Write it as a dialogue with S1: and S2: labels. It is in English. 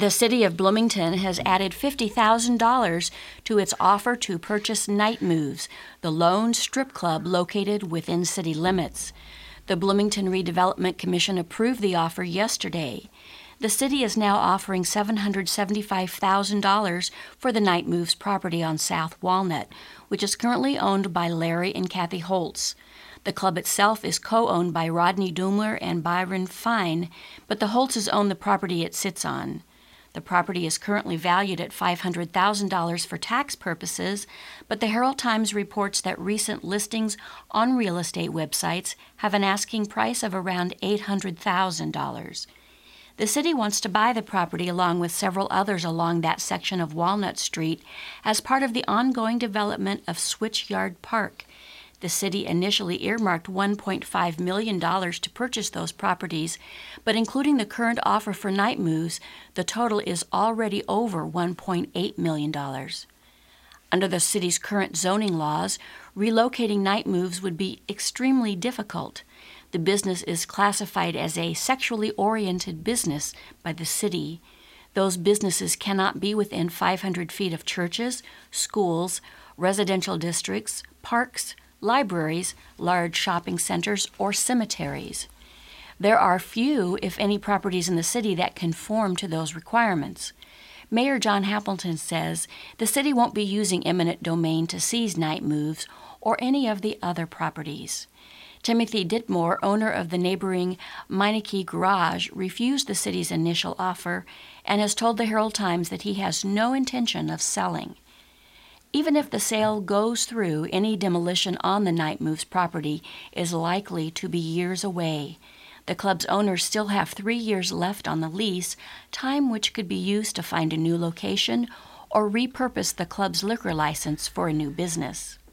S1: The city of Bloomington has added $50,000 to its offer to purchase Night Moves, the lone strip club located within city limits. The Bloomington Redevelopment Commission approved the offer yesterday. The city is now offering $775,000 for the Night Moves property on South Walnut, which is currently owned by Larry and Kathy Holtz. The club itself is co-owned by Rodney Doomler and Byron Fine, but the Holtzes own the property it sits on. The property is currently valued at $500,000 for tax purposes, but the Herald-Times reports that recent listings on real estate websites have an asking price of around $800,000. The city wants to buy the property along with several others along that section of Walnut Street as part of the ongoing development of Switchyard Park. The city initially earmarked $1.5 million to purchase those properties, but including the current offer for Night Moves, the total is already over $1.8 million. Under the city's current zoning laws, relocating Night Moves would be extremely difficult. The business is classified as a sexually oriented business by the city. Those businesses cannot be within 500 feet of churches, schools, residential districts, parks, libraries, large shopping centers, or cemeteries. There are few, if any, properties in the city that conform to those requirements. Mayor John Hamilton says the city won't be using eminent domain to seize Night Moves or any of the other properties. Timothy Ditmore, owner of the neighboring Meineke Garage, refused the city's initial offer and has told the Herald-Times that he has no intention of selling. Even if the sale goes through, any demolition on the Night Moves property is likely to be years away. The club's owners still have 3 years left on the lease, time which could be used to find a new location or repurpose the club's liquor license for a new business.